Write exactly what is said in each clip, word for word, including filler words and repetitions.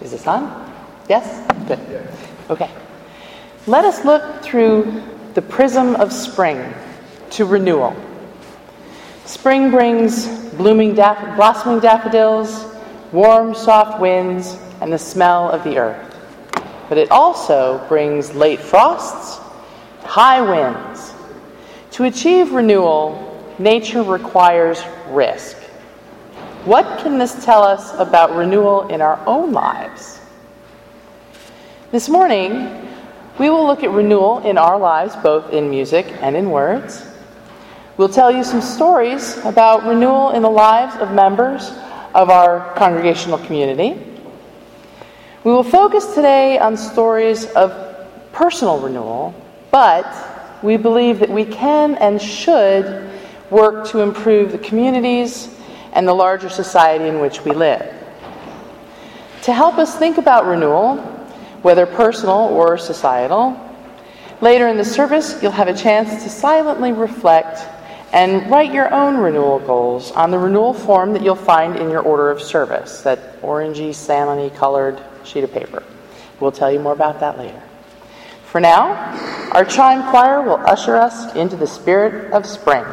Is this on? Yes? Good. Okay. Let us look through the prism of spring to renewal. Spring brings blooming daff- blossoming daffodils, warm, soft winds, and the smell of the earth. But it also brings late frosts, high winds. To achieve renewal, nature requires risk. What can this tell us about renewal in our own lives? This morning, we will look at renewal in our lives, both in music and in words. We'll tell you some stories about renewal in the lives of members of our congregational community. We will focus today on stories of personal renewal, but we believe that we can and should work to improve the communities and the larger society in which we live. To help us think about renewal, whether personal or societal, later in the service you'll have a chance to silently reflect and write your own renewal goals on the renewal form that you'll find in your order of service, that orangey, salmon-y colored sheet of paper. We'll tell you more about that later. For now, our chime choir will usher us into the spirit of spring.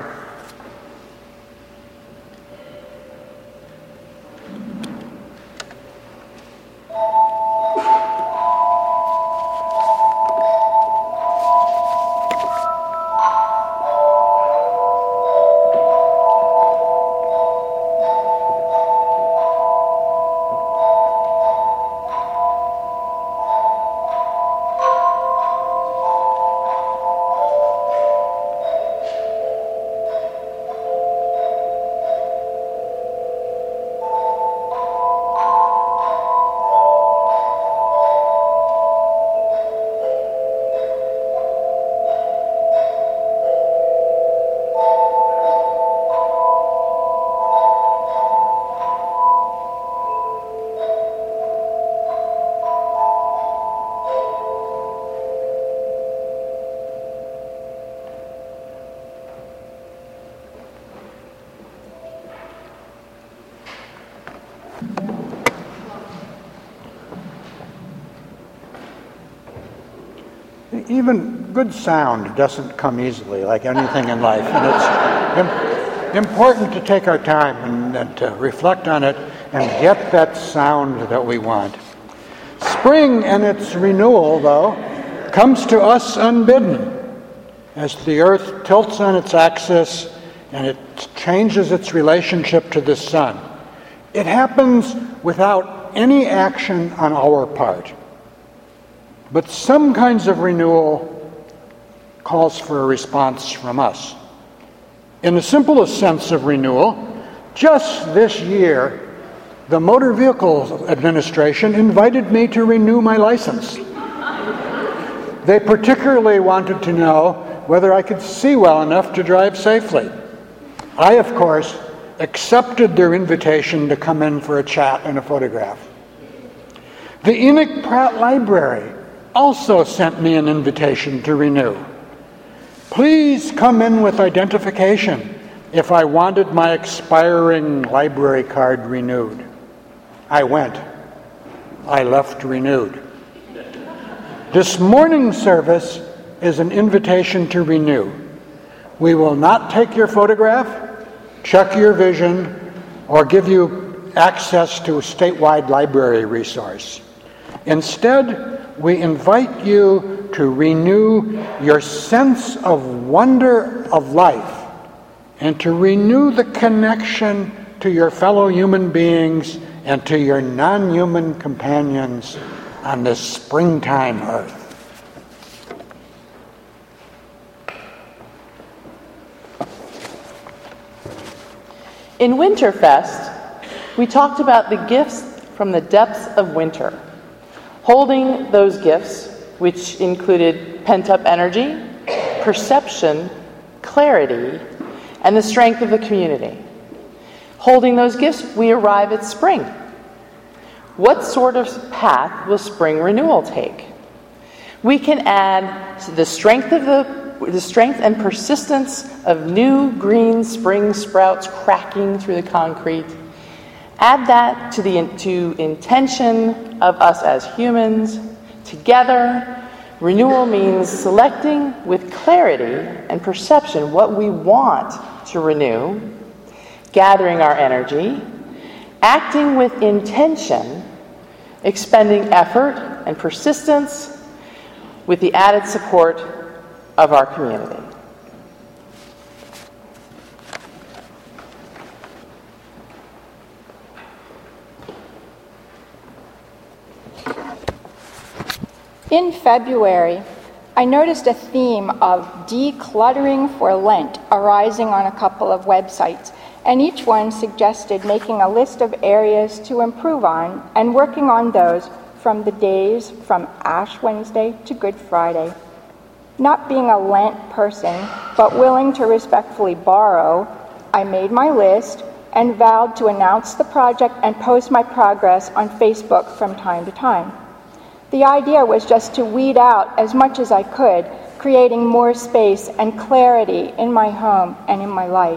Even good sound doesn't come easily, like anything in life. And it's im- important to take our time and, and to reflect on it and get that sound that we want. Spring and its renewal, though, comes to us unbidden as the earth tilts on its axis and it changes its relationship to the sun. It happens without any action on our part. But some kinds of renewal calls for a response from us. In the simplest sense of renewal, just this year, the Motor Vehicle Administration invited me to renew my license. They particularly wanted to know whether I could see well enough to drive safely. I, of course, accepted their invitation to come in for a chat and a photograph. The Enoch Pratt Library also sent me an invitation to renew. Please come in with identification if I wanted my expiring library card renewed. I went. I left renewed. This morning's service is an invitation to renew. We will not take your photograph, check your vision, or give you access to a statewide library resource. Instead, we invite you to renew your sense of wonder of life and to renew the connection to your fellow human beings and to your non-human companions on this springtime earth. In Winterfest, we talked about the gifts from the depths of winter. Holding those gifts, which included pent-up energy, perception, clarity, and the strength of the community. Holding those gifts, we arrive at spring. What sort of path will spring renewal take? We can add the strength of the, the strength and persistence of new green spring sprouts cracking through the concrete, Add that to the to intention of us as humans. Together, renewal means selecting with clarity and perception what we want to renew, gathering our energy, acting with intention, expending effort and persistence with the added support of our community. In February, I noticed a theme of decluttering for Lent arising on a couple of websites, and each one suggested making a list of areas to improve on and working on those from the days from Ash Wednesday to Good Friday. Not being a Lent person, but willing to respectfully borrow, I made my list and vowed to announce the project and post my progress on Facebook from time to time. The idea was just to weed out as much as I could, creating more space and clarity in my home and in my life.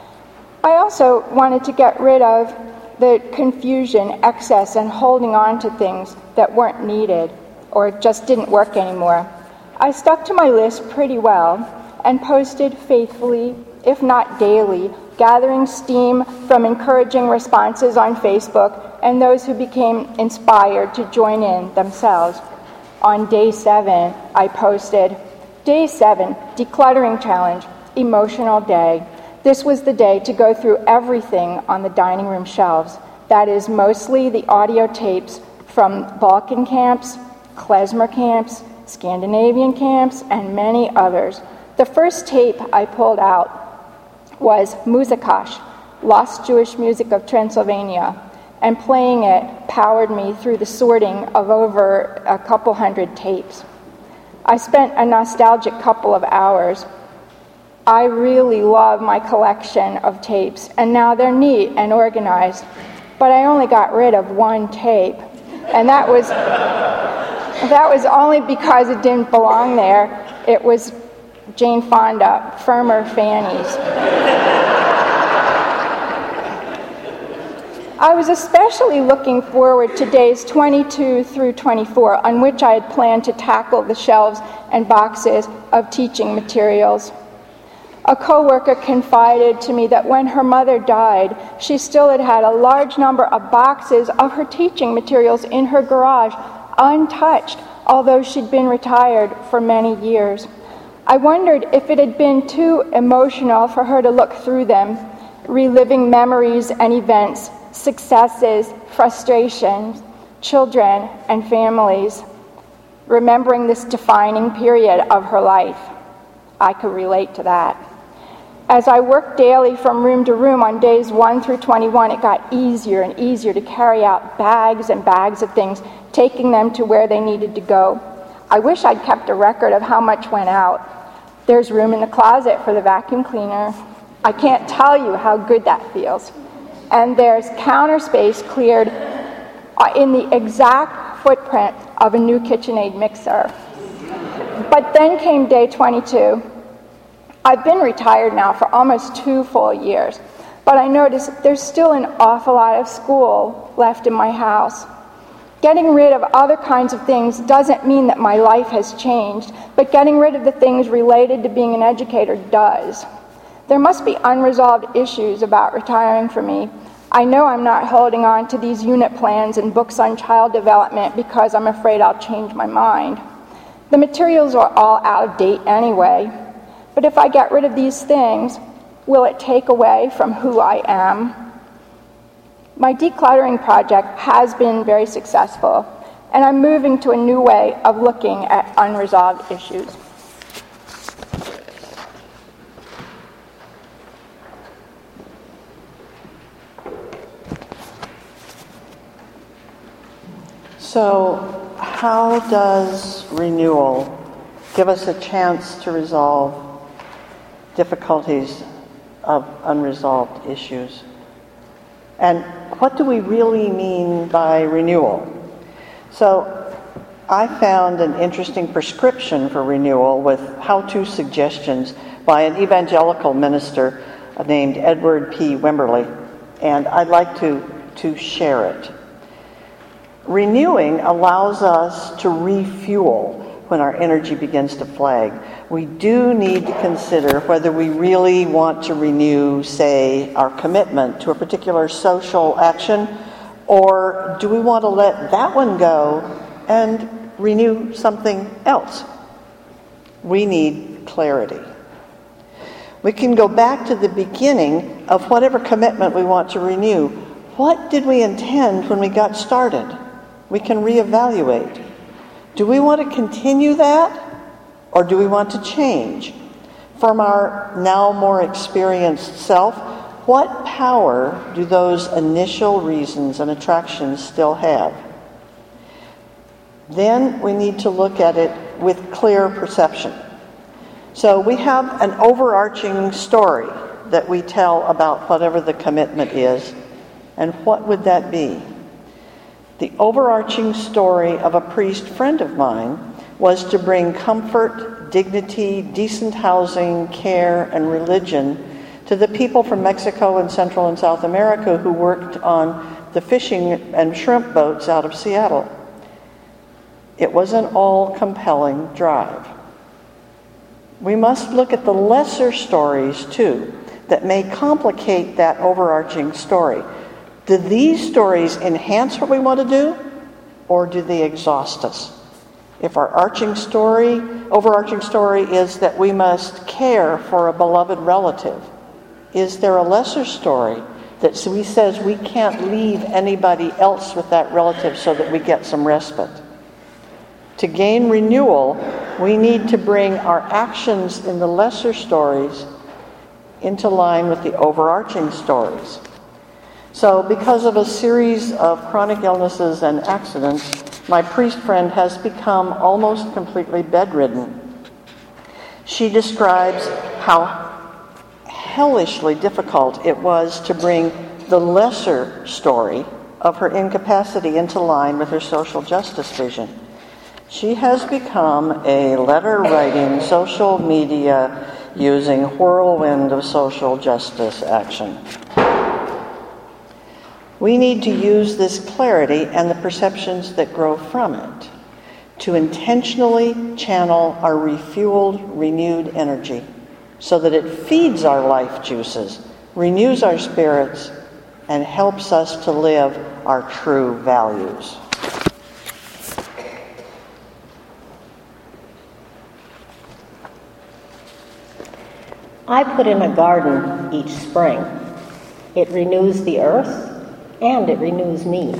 I also wanted to get rid of the confusion, excess, and holding on to things that weren't needed or just didn't work anymore. I stuck to my list pretty well and posted faithfully, if not daily, gathering steam from encouraging responses on Facebook and those who became inspired to join in themselves. On day seven, I posted, Day seven, Decluttering Challenge, Emotional Day. This was the day to go through everything on the dining room shelves. That is mostly the audio tapes from Balkan camps, klezmer camps, Scandinavian camps, and many others. The first tape I pulled out was Muzikash, Lost Jewish Music of Transylvania, and playing it powered me through the sorting of over a couple hundred tapes. I spent a nostalgic couple of hours. I really love my collection of tapes, and now they're neat and organized, but I only got rid of one tape, and that was that was only because it didn't belong there. It was Jane Fonda, Firmer Fannies. I was especially looking forward to days twenty-two through twenty-four, on which I had planned to tackle the shelves and boxes of teaching materials. A coworker confided to me that when her mother died, she still had had a large number of boxes of her teaching materials in her garage, untouched, although she'd been retired for many years. I wondered if it had been too emotional for her to look through them, reliving memories and events, successes, frustrations, children, and families, remembering this defining period of her life. I could relate to that. As I worked daily from room to room on days one through twenty-one, it got easier and easier to carry out bags and bags of things, taking them to where they needed to go. I wish I'd kept a record of how much went out. There's room in the closet for the vacuum cleaner. I can't tell you how good that feels. And there's counter space cleared in the exact footprint of a new KitchenAid mixer. But then came day twenty-two. I've been retired now for almost two full years, but I noticed there's still an awful lot of school left in my house. Getting rid of other kinds of things doesn't mean that my life has changed, but getting rid of the things related to being an educator does. There must be unresolved issues about retiring for me. I know I'm not holding on to these unit plans and books on child development because I'm afraid I'll change my mind. The materials are all out of date anyway, but if I get rid of these things, will it take away from who I am? My decluttering project has been very successful, and I'm moving to a new way of looking at unresolved issues. So, how does renewal give us a chance to resolve difficulties of unresolved issues? And what do we really mean by renewal? So, I found an interesting prescription for renewal with how-to suggestions by an evangelical minister named Edward P. Wimberly. And I'd like to to share it. Renewing allows us to refuel when our energy begins to flag. We do need to consider whether we really want to renew, say, our commitment to a particular social action, or do we want to let that one go and renew something else? We need clarity. We can go back to the beginning of whatever commitment we want to renew. What did we intend when we got started? We can reevaluate. Do we want to continue that, or do we want to change? From our now more experienced self, what power do those initial reasons and attractions still have? Then we need to look at it with clear perception. So we have an overarching story that we tell about whatever the commitment is, and what would that be? The overarching story of a priest friend of mine was to bring comfort, dignity, decent housing, care, and religion to the people from Mexico and Central and South America who worked on the fishing and shrimp boats out of Seattle. It was an all-compelling drive. We must look at the lesser stories, too, that may complicate that overarching story. Do these stories enhance what we want to do, or do they exhaust us? If our arching story, overarching story is that we must care for a beloved relative, is there a lesser story that says we can't leave anybody else with that relative so that we get some respite? To gain renewal, we need to bring our actions in the lesser stories into line with the overarching stories. So because of a series of chronic illnesses and accidents, my priest friend has become almost completely bedridden. She describes how hellishly difficult it was to bring the lesser story of her incapacity into line with her social justice vision. She has become a letter-writing, social media using whirlwind of social justice action. We need to use this clarity and the perceptions that grow from it to intentionally channel our refueled, renewed energy so that it feeds our life juices, renews our spirits, and helps us to live our true values. I put in a garden each spring. It renews the earth, and it renews me.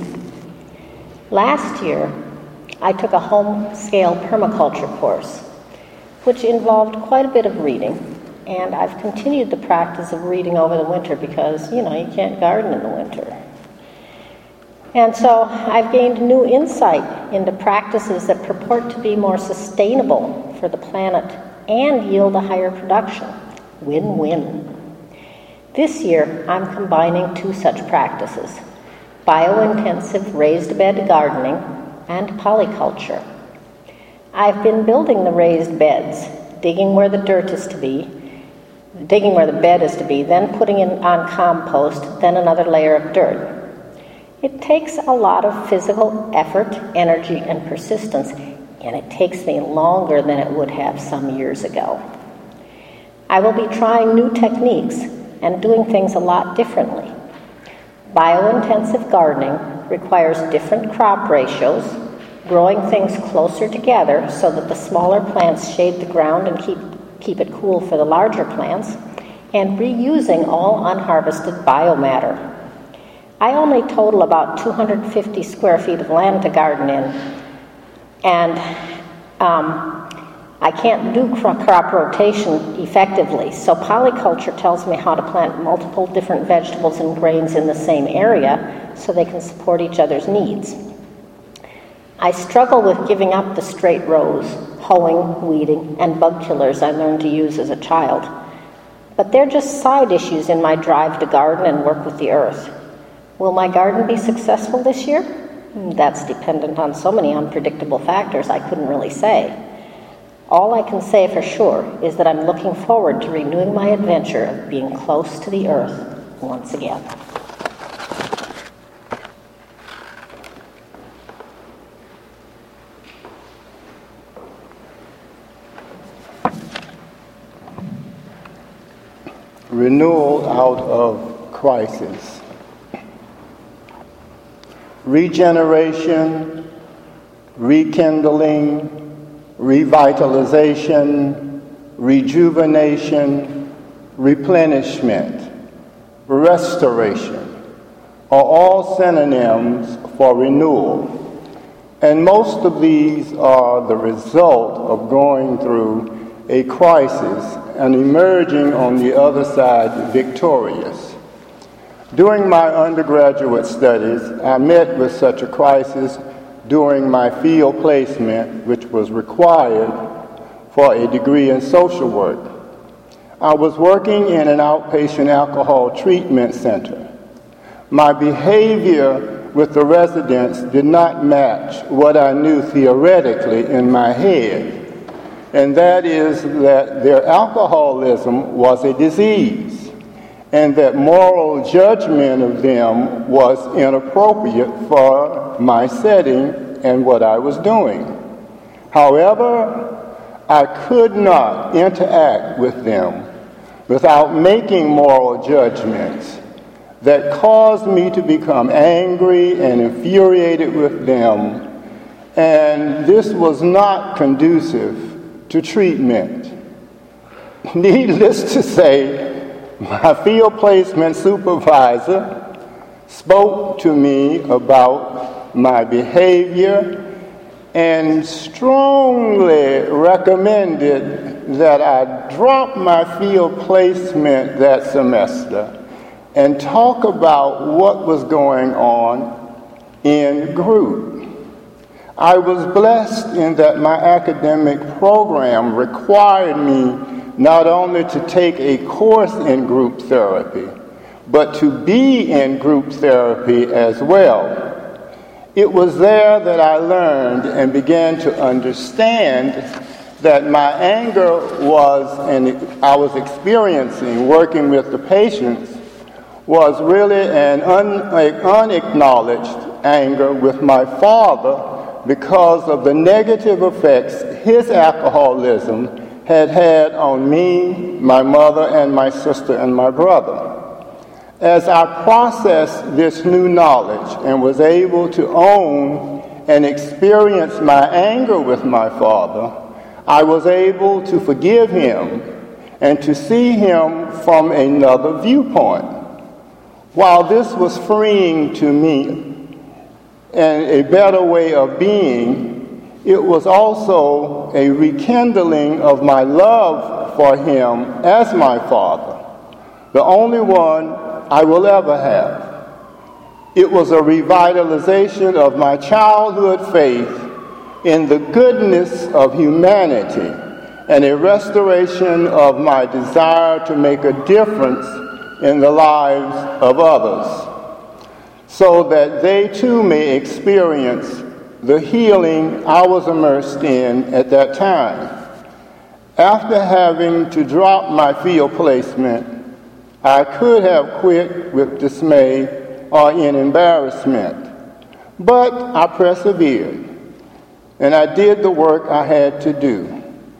Last year, I took a home-scale permaculture course, which involved quite a bit of reading, and I've continued the practice of reading over the winter because, you know, you can't garden in the winter. And so I've gained new insight into practices that purport to be more sustainable for the planet and yield a higher production. Win-win. This year, I'm combining two such practices: bio-intensive raised bed gardening and polyculture. I've been building the raised beds, digging where the dirt is to be, digging where the bed is to be, then putting in on compost, then another layer of dirt. It takes a lot of physical effort, energy, and persistence, and it takes me longer than it would have some years ago. I will be trying new techniques and doing things a lot differently. Bio-intensive gardening requires different crop ratios, growing things closer together so that the smaller plants shade the ground and keep, keep it cool for the larger plants, and reusing all unharvested biomatter. I only total about two hundred fifty square feet of land to garden in, and um, I can't do crop rotation effectively, so polyculture tells me how to plant multiple different vegetables and grains in the same area so they can support each other's needs. I struggle with giving up the straight rows, hoeing, weeding, and bug killers I learned to use as a child. But they're just side issues in my drive to garden and work with the earth. Will my garden be successful this year? That's dependent on so many unpredictable factors I couldn't really say. All I can say for sure is that I'm looking forward to renewing my adventure of being close to the earth once again. renewal out of crisis. Regeneration, rekindling, revitalization, rejuvenation, replenishment, restoration are all synonyms for renewal. And most of these are the result of going through a crisis and emerging on the other side victorious. During my undergraduate studies, I met with such a crisis during my field placement, which was required for a degree in social work. I was working in an outpatient alcohol treatment center. My behavior with the residents did not match what I knew theoretically in my head, and that is that their alcoholism was a disease, and that moral judgment of them was inappropriate for my setting and what I was doing. However, I could not interact with them without making moral judgments that caused me to become angry and infuriated with them, and this was not conducive to treatment. Needless to say, my field placement supervisor spoke to me about my behavior and strongly recommended that I drop my field placement that semester and talk about what was going on in group. I was blessed in that my academic program required me not only to take a course in group therapy, but to be in group therapy as well. It was there that I learned and began to understand that my anger was, and I was experiencing working with the patients, was really an un, unacknowledged anger with my father because of the negative effects his alcoholism had had on me, my mother, and my sister and my brother. As I processed this new knowledge and was able to own and experience my anger with my father, I was able to forgive him and to see him from another viewpoint. While this was freeing to me and a better way of being, it was also a rekindling of my love for him as my father, the only one I will ever have. It was a revitalization of my childhood faith in the goodness of humanity and a restoration of my desire to make a difference in the lives of others, so that they too may experience the healing I was immersed in at that time. After having to drop my field placement, I could have quit with dismay or in embarrassment, but I persevered, and I did the work I had to do,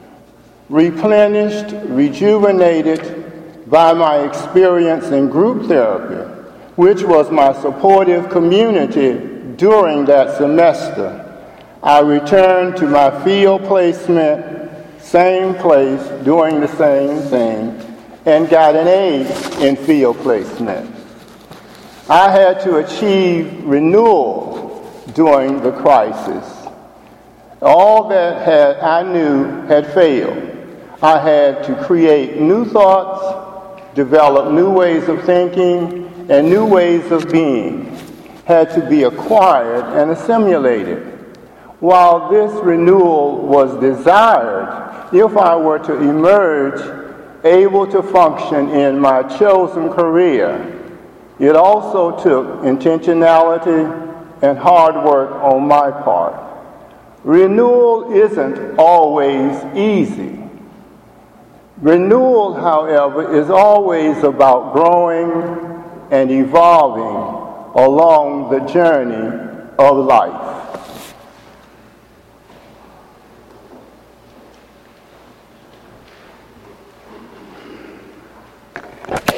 replenished, rejuvenated by my experience in group therapy, which was my supportive community during that semester. I returned to my field placement, same place, doing the same thing, and got an A in field placement. I had to achieve renewal during the crisis. All that had, I knew had failed. I had to create new thoughts, develop new ways of thinking, and new ways of being had to be acquired and assimilated. While this renewal was desired, if I were to emerge able to function in my chosen career, it also took intentionality and hard work on my part. Renewal isn't always easy. Renewal, however, is always about growing and evolving along the journey of life.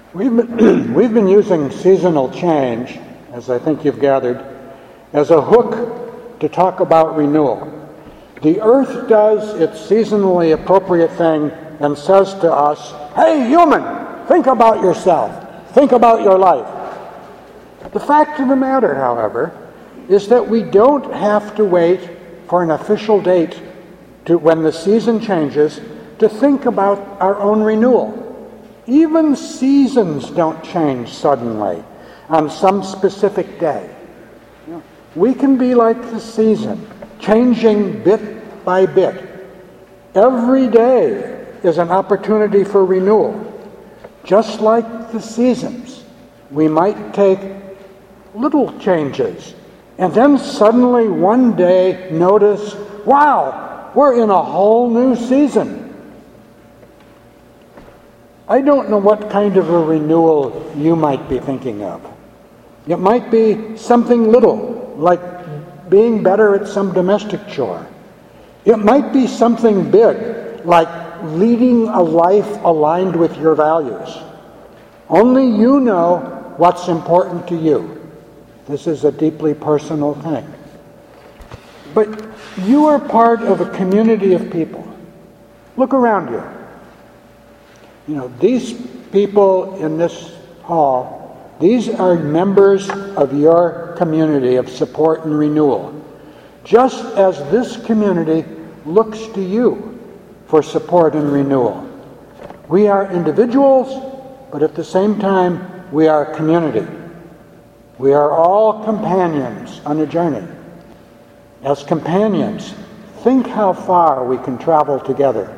We've been, we've been using seasonal change, as I think you've gathered, as a hook to talk about renewal. The earth does its seasonally appropriate thing and says to us, hey, human, think about yourself. Think about your life. The fact of the matter, however, is that we don't have to wait for an official date to when the season changes to think about our own renewal. Even seasons don't change suddenly on some specific day. We can be like the season, changing bit by bit. Every day is an opportunity for renewal. Just like the seasons, we might take little changes and then suddenly one day notice, wow, we're in a whole new season. I don't know what kind of a renewal you might be thinking of. It might be something little, like being better at some domestic chore. It might be something big, like leading a life aligned with your values. Only you know what's important to you. This is a deeply personal thing. But you are part of a community of people. Look around you. You know, these people in this hall, these are members of your community of support and renewal. Just as this community looks to you for support and renewal. We are individuals, but at the same time, we are a community. We are all companions on a journey. As companions, think how far we can travel together.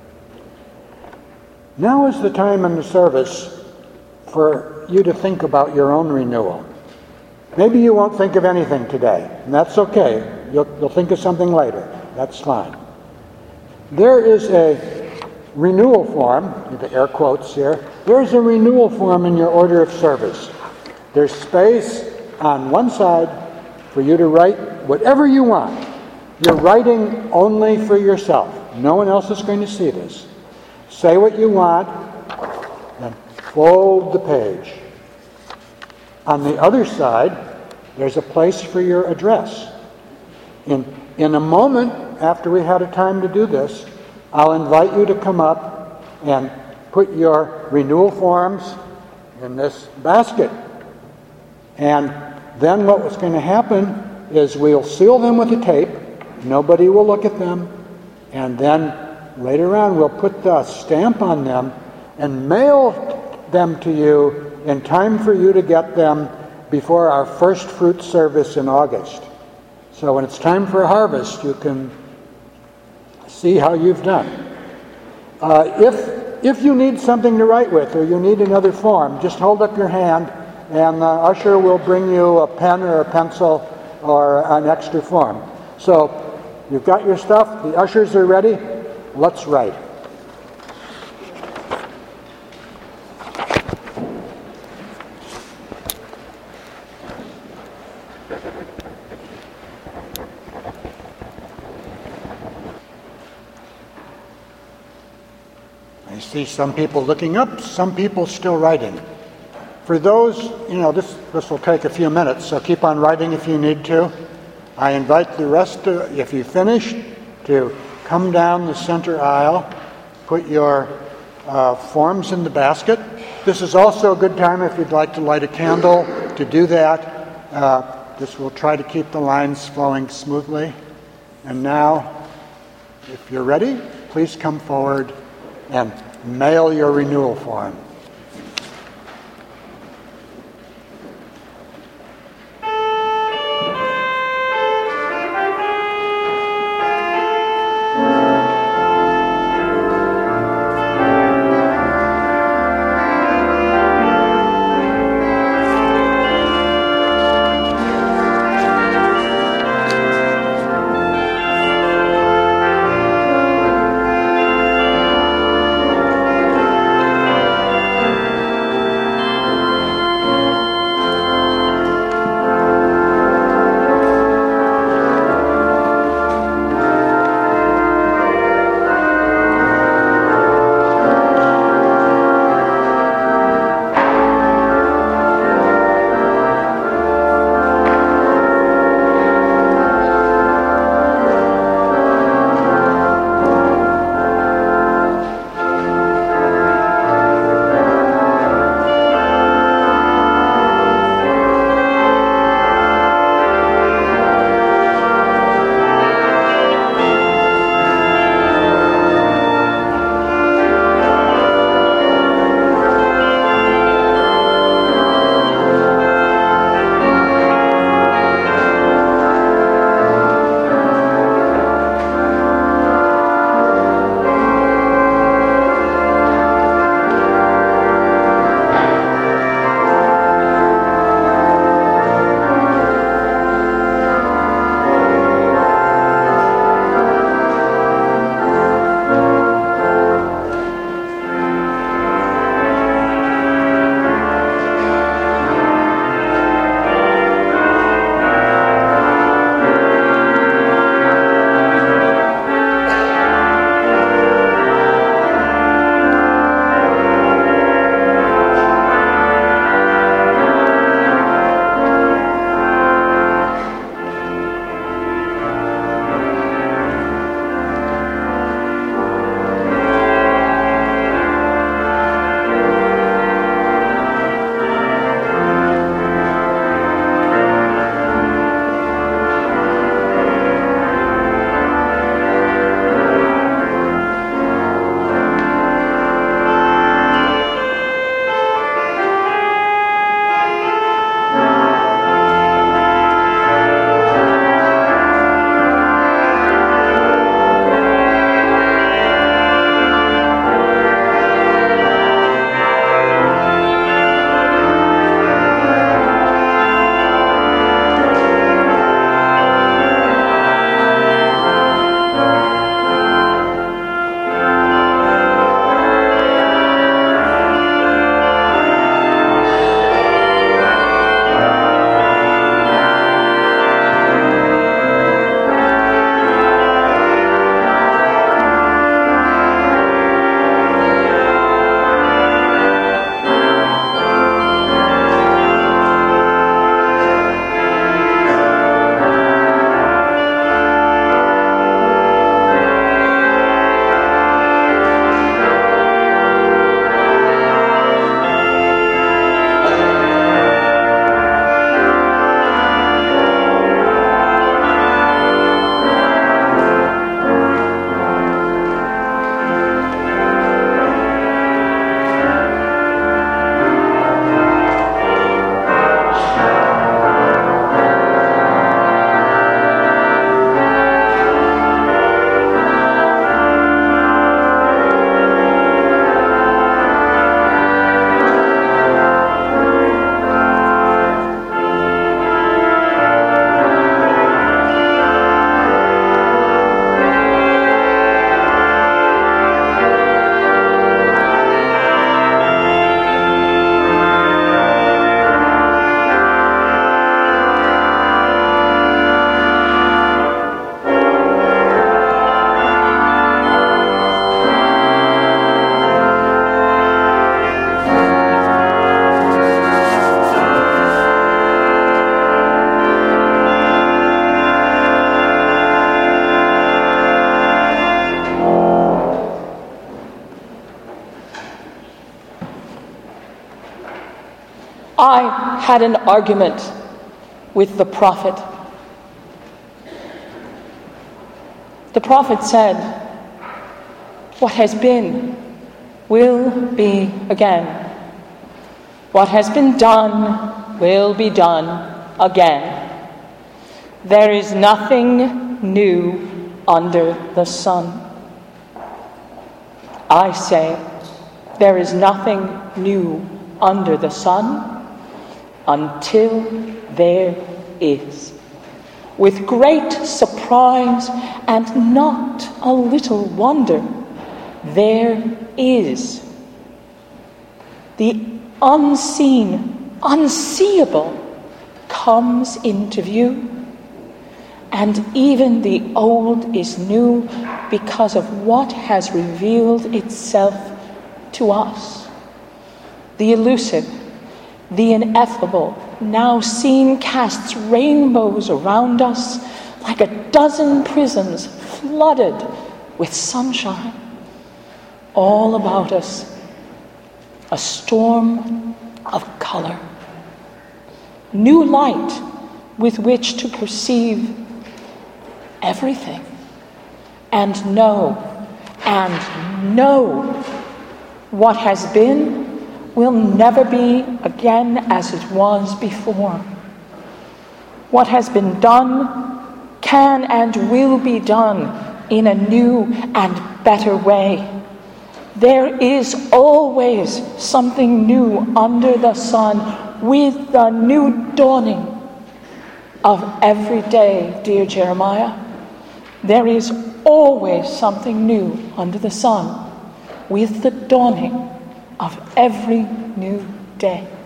Now is the time in the service for you to think about your own renewal. Maybe you won't think of anything today, and that's okay. You'll, you'll think of something later. That's fine. There is a renewal form, the air quotes here, there's a renewal form in your order of service. There's space on one side for you to write whatever you want. You're writing only for yourself. No one else is going to see this. Say what you want, then fold the page. On the other side, there's a place for your address. In, in a moment, after we had a time to do this, I'll invite you to come up and put your renewal forms in this basket. And then what was going to happen is we'll seal them with a tape. Nobody will look at them. And then later on we'll put the stamp on them and mail them to you in time for you to get them before our first fruit service in August. So when it's time for harvest, you can see how you've done. Uh, if, if you need something to write with or you need another form, just hold up your hand and the usher will bring you a pen or a pencil or an extra form. So you've got your stuff, the ushers are ready, let's write. I see some people looking up, some people still writing. For those, you know, this, this will take a few minutes, so keep on writing if you need to. I invite the rest, to, if you finish, to come down the center aisle, put your uh, forms in the basket. This is also a good time if you'd like to light a candle to do that. Uh, this will try to keep the lines flowing smoothly. And now, if you're ready, please come forward and mail your renewal form. I had an argument with the prophet. The prophet said, what has been will be again. What has been done will be done again. There is nothing new under the sun. I say, there is nothing new under the sun until there is. With great surprise and not a little wonder, there is. The unseen, unseeable comes into view, and even the old is new because of what has revealed itself to us. The elusive, the ineffable, now seen casts rainbows around us like a dozen prisms flooded with sunshine. All about us, a storm of color. New light with which to perceive everything and know and know what has been will never be again as it was before. What has been done can and will be done in a new and better way. There is always something new under the sun with the new dawning of every day, dear Jeremiah. There is always something new under the sun with the dawning of every new day.